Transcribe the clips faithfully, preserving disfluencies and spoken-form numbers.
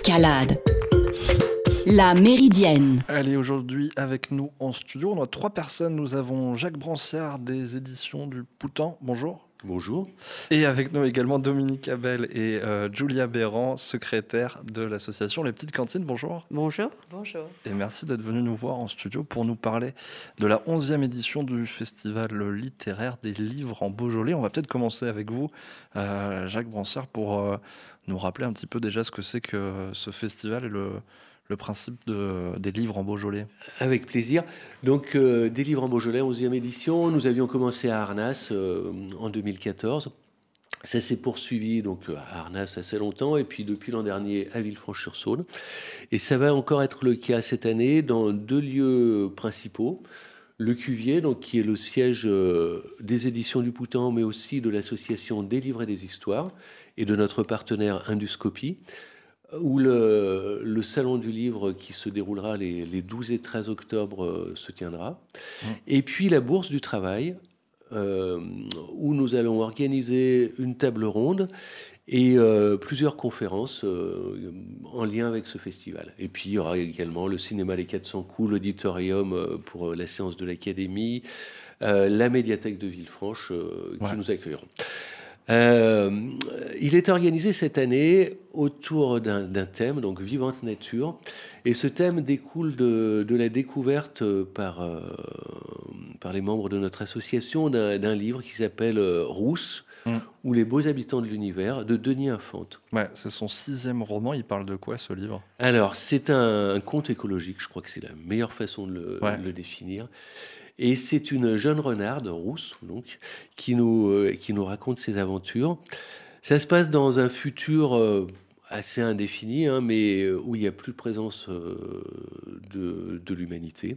Intercalade. La Méridienne. Allez, aujourd'hui avec nous en studio, on a trois personnes. Nous avons Jacques Branciard des éditions du Poutan. Bonjour. Bonjour. Et avec nous également Dominique Abel et euh, Julia Béran, secrétaire de l'association Les Petites Cantines. Bonjour. Bonjour. Bonjour. Et merci d'être venu nous voir en studio pour nous parler de la onzième édition du festival littéraire des livres en Beaujolais. On va peut-être commencer avec vous, euh, Jacques Branciard, pour euh, nous rappeler un petit peu déjà ce que c'est que ce festival et le... le principe de, des livres en Beaujolais. Avec plaisir. Donc, euh, des livres en Beaujolais, onzième édition. Nous avions commencé à Arnas euh, en deux mille quatorze. Ça s'est poursuivi donc, à Arnas assez longtemps, et puis depuis l'an dernier à Villefranche-sur-Saône. Et ça va encore être le cas cette année dans deux lieux principaux. Le Cuvier, donc, qui est le siège euh, des éditions du Poutan, mais aussi de l'association des livres et des histoires, et de notre partenaire Induscopie, où le, le salon du livre qui se déroulera les, les douze et treize octobre euh, se tiendra. Mmh. Et puis la Bourse du Travail, euh, où nous allons organiser une table ronde et euh, plusieurs conférences euh, en lien avec ce festival. Et puis il y aura également le cinéma Les quatre cents coups, l'auditorium euh, pour la séance de l'Académie, euh, la médiathèque de Villefranche euh, qui ouais. nous accueilleront. Euh, il est organisé cette année autour d'un, d'un thème, donc vivante nature, et ce thème découle de, de la découverte par, euh, par les membres de notre association d'un, d'un livre qui s'appelle euh, Rousse, mmh. ou Les beaux habitants de l'univers, de Denis Infante. Ouais, c'est son sixième roman. Il parle de quoi, ce livre ? Alors, c'est un, un conte écologique, je crois que c'est la meilleure façon de le, ouais. de le définir. Et c'est une jeune renarde, Rousse, donc, qui nous, euh, qui nous raconte ses aventures. Ça se passe dans un futur euh, assez indéfini, hein, mais où il n'y a plus de présence euh, de, de l'humanité.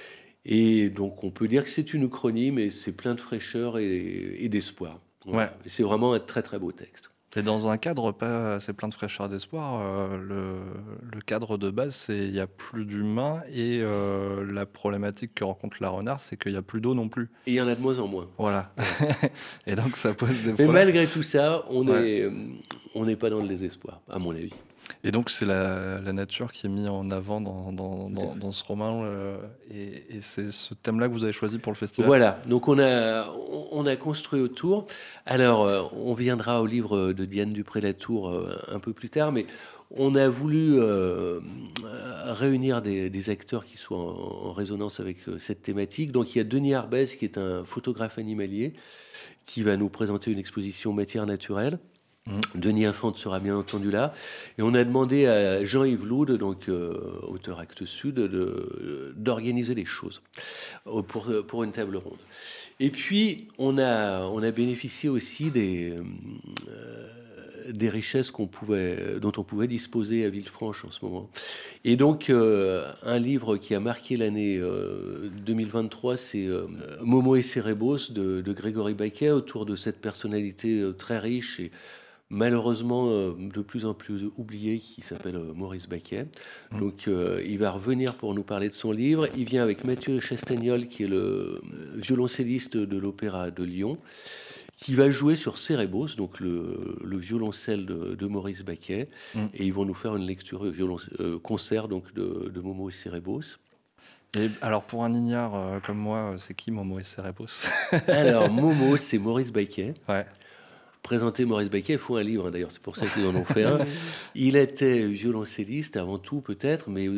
Et donc, on peut dire que c'est une uchronie, mais c'est plein de fraîcheur et, et d'espoir. Voilà. Ouais. Et c'est vraiment un très, très beau texte. Et dans un cadre pas assez plein de fraîcheur et d'espoir, euh, le, le cadre de base, c'est il n'y a plus d'humains et euh, la problématique que rencontre la renarde, c'est qu'il n'y a plus d'eau non plus. Et il y en a de moins en moins. Voilà. Et donc ça pose des Mais problèmes. Mais malgré tout ça, on ouais. est, on n'est pas dans le désespoir, à mon avis. Et donc c'est la, la nature qui est mise en avant dans, dans, dans, dans ce roman, euh, et, et c'est ce thème-là que vous avez choisi pour le festival. Voilà, donc on a, on a construit autour. Alors, euh, on viendra au livre de Diane Dupré-Latour euh, un peu plus tard, mais on a voulu euh, réunir des, des acteurs qui soient en, en résonance avec euh, cette thématique. Donc il y a Denis Arbès, qui est un photographe animalier, qui va nous présenter une exposition matière naturelle. Mmh. Denis Infante sera bien entendu là. Et on a demandé à Jean-Yves Loud, donc euh, auteur Actes Sud, de, d'organiser les choses pour, pour une table ronde. Et puis, on a, on a bénéficié aussi des, euh, des richesses qu'on pouvait, dont on pouvait disposer à Villefranche en ce moment. Et donc, euh, un livre qui a marqué l'année euh, deux mille vingt-trois, c'est euh, Momo et Cérébos de, de Grégory Baquet, autour de cette personnalité euh, très riche et malheureusement euh, de plus en plus oublié, qui s'appelle euh, Maurice Baquet. Mmh. Donc euh, il va revenir pour nous parler de son livre. Il vient avec Mathieu Chastagnol, qui est le violoncelliste de l'Opéra de Lyon, qui va jouer sur Cérébos, donc le, le violoncelle de, de Maurice Baquet. Mmh. Et ils vont nous faire une lecture violon, euh, concert donc de, de Momo et Cérébos. Et alors pour un ignare euh, comme moi, c'est qui Momo et Cérébos ? Alors Momo, c'est Maurice Baquet. Ouais. Présenter Maurice Baquet, il faut un livre, hein, d'ailleurs, c'est pour ça qu'ils en ont fait un. Il était violoncelliste avant tout, peut-être, mais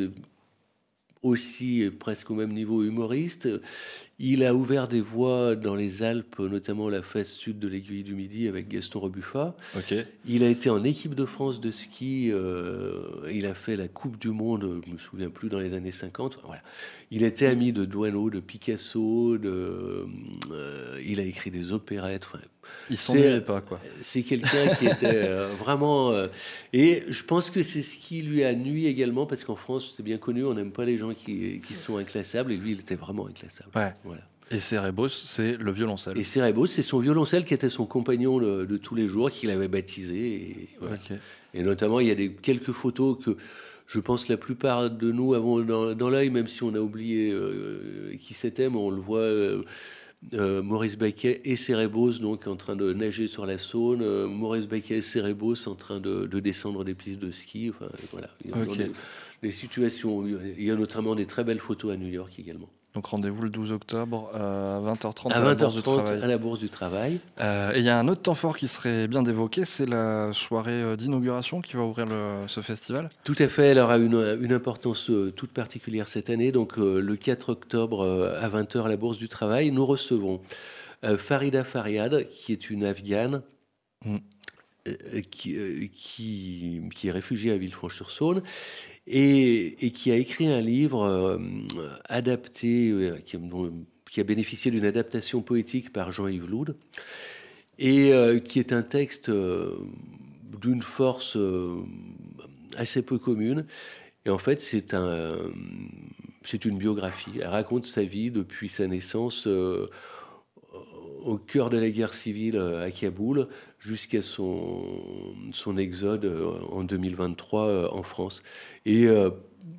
aussi presque au même niveau humoriste. Il a ouvert des voies dans les Alpes, notamment la face sud de l'Aiguille du Midi avec Gaston Rebuffat. Okay. Il a été en équipe de France de ski. Euh, il a fait la Coupe du Monde, je me souviens plus, dans les années cinquante. Voilà. Il était ami de Douaneau, de Picasso. De, euh, il a écrit des opérettes. Enfin, il s'en est pas, quoi. C'est quelqu'un qui était euh, vraiment... Euh, et je pense que c'est ce qui lui a nui également, parce qu'en France, c'est bien connu, on n'aime pas les gens qui, qui sont inclassables, et lui, il était vraiment inclassable. Ouais. Voilà. Et Cérébos, c'est le violoncelle. Et Cérébos, c'est son violoncelle qui était son compagnon de, de tous les jours, qu'il avait baptisé. Et, voilà. Okay. Et notamment, il y a des, quelques photos que je pense la plupart de nous avons dans, dans l'œil, même si on a oublié euh, qui c'était, mais on le voit... Euh, euh, Maurice Baquet et Cérébos donc en train de nager sur la Saône, euh, Maurice Baquet et Cérébos en train de, de descendre des pistes de ski. Enfin, voilà. Il y a Ok. des, des situations. Il y a notamment des très belles photos à New York également. Donc rendez-vous le douze octobre euh, à vingt heures trente à, À la vingt Bourse heures du trente Travail. à la Bourse du Travail. Euh, et il y a un autre temps fort qui serait bien d'évoquer, c'est la soirée euh, d'inauguration qui va ouvrir le- ce festival. Tout à fait, elle aura une, une importance euh, toute particulière cette année. Donc euh, le quatre octobre euh, à vingt heures à la Bourse du Travail, nous recevons euh, Farida Fariad, qui est une Afghane Mm. euh, qui, euh, qui, qui est réfugiée à Villefranche-sur-Saône et, et qui a écrit un livre euh, adapté, euh, qui, dont- qui a bénéficié d'une adaptation poétique par Jean-Yves Loud, et euh, qui est un texte euh, d'une force euh, assez peu commune. Et en fait, c'est un, c'est une biographie. Elle raconte sa vie depuis sa naissance euh, au cœur de la guerre civile euh, à Kaboul jusqu'à son, son exode euh, en deux mille vingt-trois euh, en France. Et euh,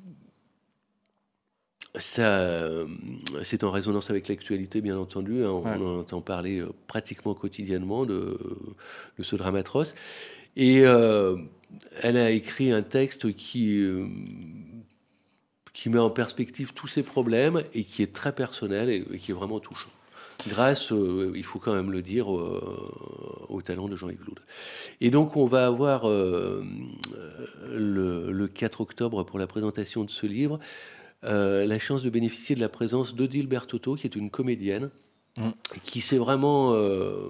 ça, euh, c'est en résonance avec l'actualité, bien entendu. Hein. On, Ouais. on en entend parler euh, pratiquement quotidiennement de, de ce drame atroce. Et euh, elle a écrit un texte qui, euh, qui met en perspective tous ces problèmes et qui est très personnel et, et qui est vraiment touchant. Grâce, euh, il faut quand même le dire, euh, au talent de Jean-Yves Loud. Et donc, on va avoir euh, le, le quatre octobre pour la présentation de ce livre euh, la chance de bénéficier de la présence d'Odile Bertotto, qui est une comédienne, Mm. qui s'est vraiment euh,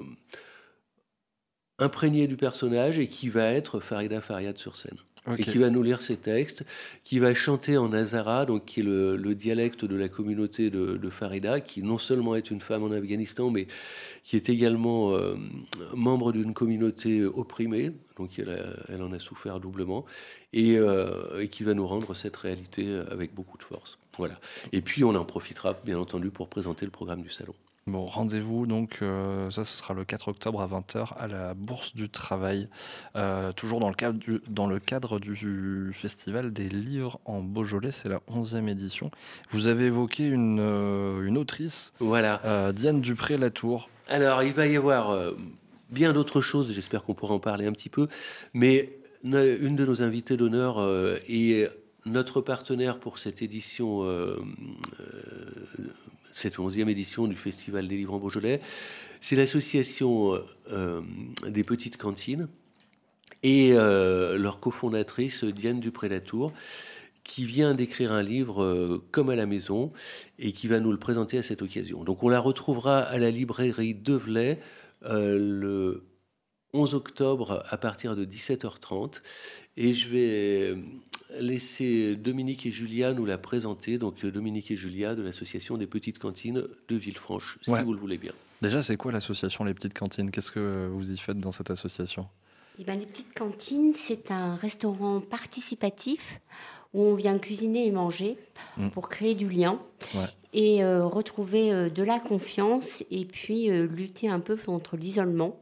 imprégnée du personnage et qui va être Farida Fariad sur scène. Ok. Et qui va nous lire ses textes, qui va chanter en Hazara, donc qui est le, le dialecte de la communauté de, de Farida, qui non seulement est une femme en Afghanistan, mais qui est également euh, membre d'une communauté opprimée, donc elle, a, elle en a souffert doublement, et, euh, et qui va nous rendre cette réalité avec beaucoup de force. Voilà. Et puis on en profitera, bien entendu, pour présenter le programme du salon. Bon, rendez-vous, donc, euh, ça, ce sera le quatre octobre à vingt heures à la Bourse du Travail, euh, toujours dans le cadre du, dans le cadre du Festival des livres en Beaujolais, c'est la onzième édition. Vous avez évoqué une, euh, une autrice, Voilà. euh, Diane Dupré-Latour. Alors, il va y avoir euh, bien d'autres choses, j'espère qu'on pourra en parler un petit peu, mais ne- une de nos invitées d'honneur euh, est notre partenaire pour cette édition, euh, euh, cette onzième édition du Festival des livres en Beaujolais. C'est l'association euh, des petites cantines et euh, leur cofondatrice Diane Dupré-Latour, qui vient d'écrire un livre euh, comme à la maison et qui va nous le présenter à cette occasion. Donc on la retrouvera à la librairie Develay euh, le onze octobre à partir de dix-sept heures trente et je vais laisser Dominique et Julia nous la présenter. Donc Dominique et Julia de l'association des petites cantines de Villefranche, Ouais. si vous le voulez bien. Déjà, c'est quoi l'association Les Petites Cantines? Qu'est-ce que vous y faites dans cette association? Eh ben, les petites cantines, c'est un restaurant participatif où on vient cuisiner et manger Mm. pour créer du lien Ouais. et euh, retrouver euh, de la confiance et puis euh, lutter un peu contre l'isolement.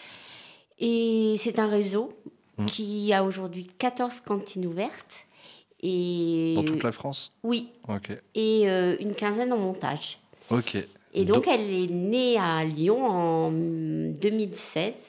Et c'est un réseau Mm. qui a aujourd'hui quatorze cantines ouvertes. Et, Dans toute la France? Oui, Ok. et euh, une quinzaine en montage. Ok. Et donc, Do- elle est née à Lyon en deux mille seize.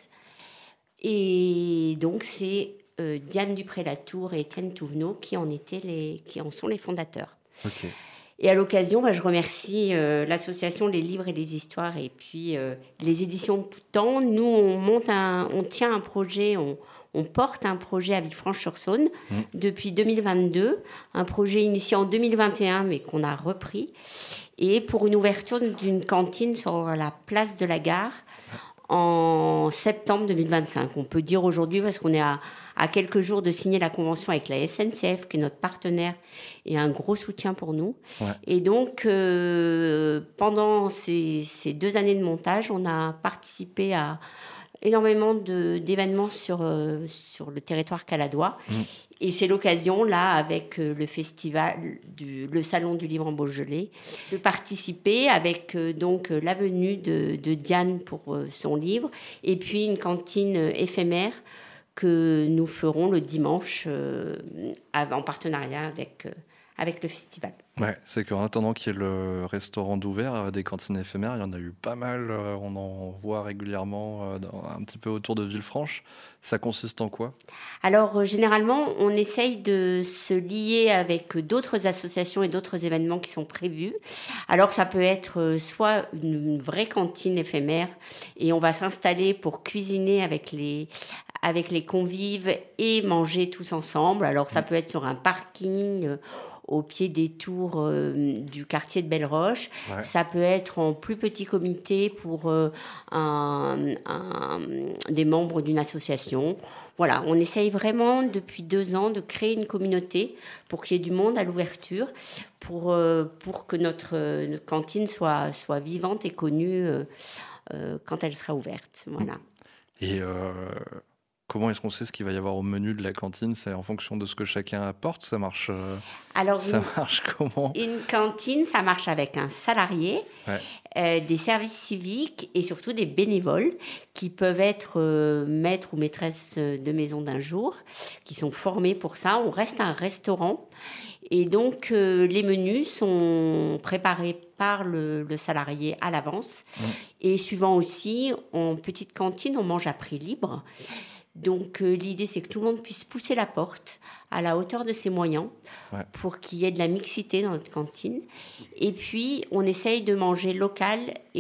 Et donc, c'est euh, Diane Dupré-Latour et Étienne Touvenot qui en, étaient les, qui en sont les fondateurs. Ok. Et à l'occasion, bah, je remercie euh, l'association Les Livres et les Histoires et puis euh, les éditions Poutan. Nous, on, monte un, on tient un projet, on, on porte un projet à Villefranche-sur-Saône Mmh. depuis deux mille vingt-deux, un projet initié en deux mille vingt et un mais qu'on a repris, et pour une ouverture d'une cantine sur la place de la gare en septembre deux mille vingt-cinq. On peut dire aujourd'hui, parce qu'on est à, à quelques jours de signer la convention avec la S N C F, qui est notre partenaire et un gros soutien pour nous. Ouais. Et donc, euh, pendant ces, ces deux années de montage, on a participé à énormément de, d'événements sur, euh, sur le territoire caladois. Mmh. Et c'est l'occasion, là, avec euh, le festival, du, le Salon du Livre en Beaujolais, de participer avec euh, donc euh, la venue de, de Diane pour euh, son livre, et puis une cantine euh, éphémère que nous ferons le dimanche euh, en partenariat avec, euh, avec le festival. Ouais, c'est qu'en attendant qu'il y ait le restaurant d'ouvert, euh, des cantines éphémères, il y en a eu pas mal. euh, on en voit régulièrement euh, dans- un petit peu autour de Villefranche. Ça consiste en quoi? Alors, euh, généralement, on essaye de se lier avec d'autres associations et d'autres événements qui sont prévus. Alors, ça peut être euh, soit une vraie cantine éphémère et on va s'installer pour cuisiner avec les, avec les convives et manger tous ensemble. Alors, ça peut être sur un parking, euh, au pied des tours euh, du quartier de Belle-Roche. Ouais. Ça peut être en plus petit comité pour euh, un, un- des membres d'une association. Voilà, on essaye vraiment depuis deux ans de créer une communauté pour qu'il y ait du monde à l'ouverture, pour, euh, pour que notre, euh, notre cantine soit, soit vivante et connue euh, euh, quand elle sera ouverte. Voilà. Et euh, comment est-ce qu'on sait ce qu'il va y avoir au menu de la cantine? C'est en fonction de ce que chacun apporte? Ça marche, euh, Alors, ça une, marche comment? une cantine, ça marche avec un salarié, Ouais. euh, des services civiques et surtout des bénévoles qui peuvent être euh, maîtres ou maîtresses de maison d'un jour, qui sont formés pour ça. On reste un restaurant et donc euh, les menus sont préparés par le, le salarié à l'avance. Mmh. Et suivant aussi, en petite cantine, on mange à prix libre. Donc euh, l'idée, c'est que tout le monde puisse pousser la porte à la hauteur de ses moyens, Ouais. pour qu'il y ait de la mixité dans notre cantine. Et puis, on essaye de manger local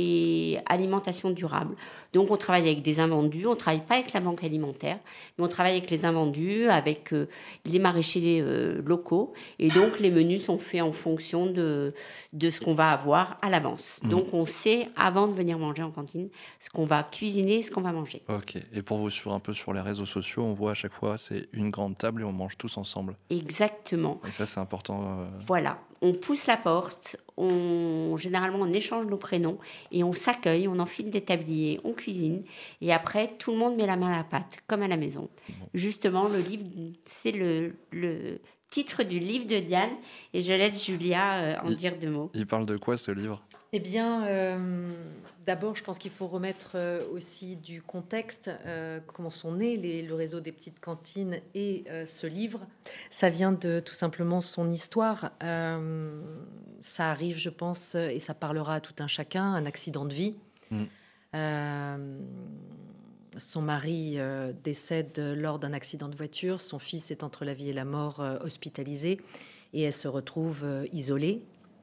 et alimentation durable. Donc, on travaille avec des invendus. On ne travaille pas avec la banque alimentaire, mais on travaille avec les invendus, avec euh, les maraîchers euh, locaux. Et donc, les menus sont faits en fonction de, de ce qu'on va avoir à l'avance. Mmh. Donc, on sait, avant de venir manger en cantine, ce qu'on va cuisiner et ce qu'on va manger. Ok. Et pour vous suivre un peu sur les réseaux sociaux, on voit à chaque fois, c'est une grande table et on mange tous ensemble. Exactement. Et ça, c'est important. euh, Voilà, on pousse la porte, on, généralement on échange nos prénoms et on s'accueille, on enfile des tabliers, on cuisine et après tout le monde met la main à la pâte, comme à la maison. Justement, le livre, c'est le, le titre du livre de Diane et je laisse Julia euh, en Il- dire deux mots. Il parle de quoi ce livre? Eh bien, euh, d'abord, je pense qu'il faut remettre euh, aussi du contexte, euh, comment sont nés les- le réseau des petites cantines et euh, ce livre. Ça vient de tout simplement son histoire. Euh, ça arrive, je pense, et ça parlera à tout un chacun, un accident de vie. Mm. Euh, son mari euh, décède lors d'un accident de voiture. Son fils est entre la vie et la mort, euh, hospitalisé, et elle se retrouve euh, isolée.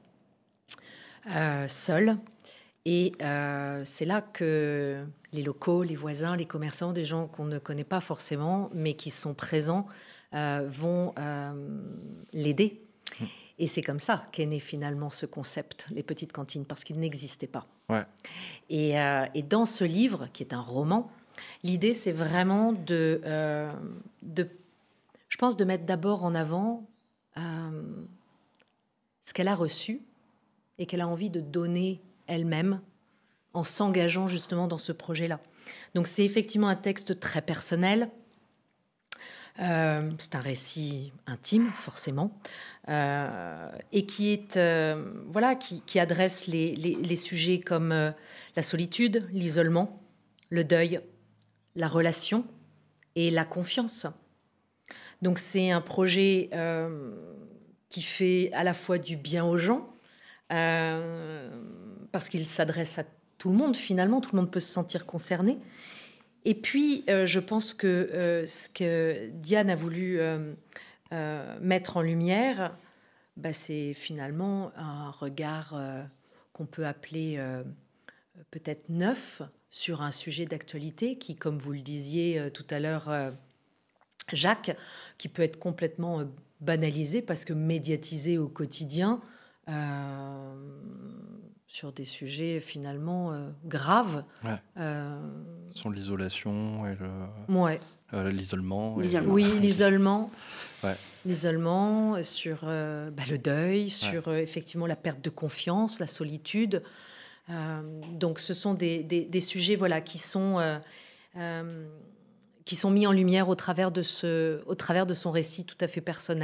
Euh, seul. Et euh, c'est là que les locaux, les voisins, les commerçants, des gens qu'on ne connaît pas forcément, mais qui sont présents, euh, vont euh, l'aider. Mmh. Et c'est comme ça qu'est né finalement ce concept, les petites cantines, parce qu'il n'existait pas. Ouais. Et, euh, et dans ce livre, qui est un roman, l'idée, c'est vraiment de, euh, de, je pense, de mettre d'abord en avant euh, ce qu'elle a reçu et qu'elle a envie de donner elle-même en s'engageant justement dans ce projet-là. Donc c'est effectivement un texte très personnel. Euh, c'est un récit intime, forcément, euh, et qui est euh, voilà, qui, qui adresse les, les, les sujets comme euh, la solitude, l'isolement, le deuil, la relation et la confiance. Donc c'est un projet euh, qui fait à la fois du bien aux gens, euh, parce qu'il s'adresse à tout le monde, finalement, tout le monde peut se sentir concerné. Et puis, euh, je pense que euh, ce que Diane a voulu euh, euh, mettre en lumière, bah, c'est finalement un regard euh, qu'on peut appeler euh, peut-être neuf sur un sujet d'actualité qui, comme vous le disiez euh, tout à l'heure, euh, Jacques, qui peut être complètement euh, banalisé parce que médiatisé au quotidien euh, sur des sujets finalement euh, graves. Ouais. Euh, Sur l'isolation et le, ouais. euh, l'isolement. et- L'isolement. Oui, l'isolement. Ouais. L'isolement, sur euh, bah, le deuil, sur euh, effectivement la perte de confiance, la solitude. Euh, donc, ce sont des, des, des sujets voilà, qui, sont, euh, euh, qui sont mis en lumière au travers, de ce, au travers de son récit tout à fait personnel.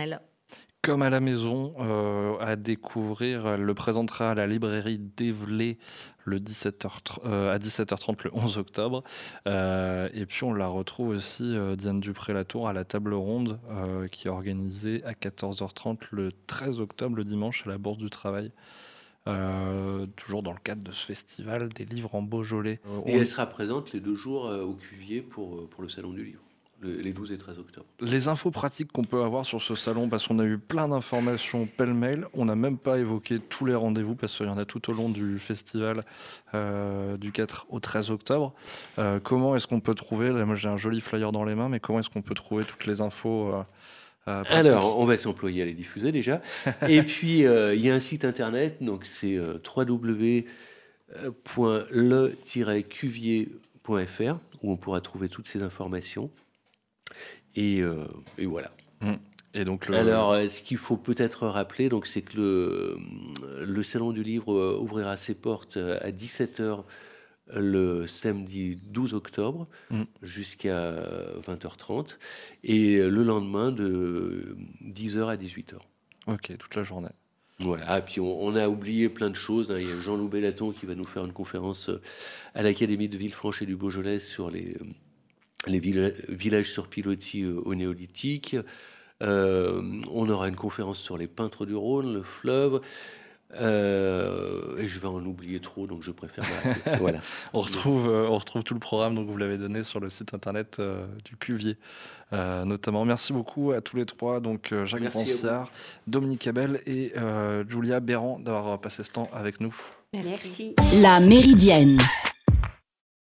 Comme à la maison, euh, à découvrir. Elle le présentera à la librairie d'Evelay le dix-sept heures, euh, à dix-sept heures trente le onze octobre. Euh, et puis on la retrouve aussi, euh, Diane Dupré-Latour, à la table ronde euh, qui est organisée à quatorze heures trente le treize octobre, le dimanche, à la Bourse du Travail. Euh, toujours dans le cadre de ce festival des livres en Beaujolais. Euh, Et on- elle sera présente les deux jours euh, au Cuvier pour, euh, pour le Salon du Livre, le- les douze et treize octobre. Les infos pratiques qu'on peut avoir sur ce salon, parce qu'on a eu plein d'informations pêle-mêle, on n'a même pas évoqué tous les rendez-vous, parce qu'il y en a tout au long du festival euh, du quatre au treize octobre. Euh, comment est-ce qu'on peut trouver, là moi j'ai un joli flyer dans les mains, mais comment est-ce qu'on peut trouver toutes les infos euh, euh, pratiques? Alors, on va s'employer à les diffuser déjà. Et puis, euh, il y a un site internet, donc c'est euh, w w w point le tiret cuvier point f r, où on pourra trouver toutes ces informations. Et, euh, et voilà. Et donc le... Alors, euh, ce qu'il faut peut-être rappeler, donc, c'est que le, le Salon du Livre euh, ouvrira ses portes euh, à dix-sept heures le samedi douze octobre Mm. jusqu'à vingt heures trente et le lendemain de dix heures à dix-huit heures. Ok, toute la journée. Voilà, et puis on, on a oublié plein de choses, hein. Il y a Jean-Loup Bellaton qui va nous faire une conférence euh, à l'Académie de Villefranche et du Beaujolais sur les, euh, les villa- villages sur pilotis euh, au néolithique. Euh, on aura une conférence sur les peintres du Rhône, le fleuve. Euh, et je vais en oublier trop, donc je préfère m'arrêter. Voilà. On retrouve, euh, on retrouve tout le programme, donc vous l'avez donné sur le site internet euh, du Cuvier, euh, notamment. Merci beaucoup à tous les trois, donc euh, Jacques Merci à vous. Rancière, Dominique Abel et euh, Julia Béran d'avoir passé ce temps avec nous. Merci. La Méridienne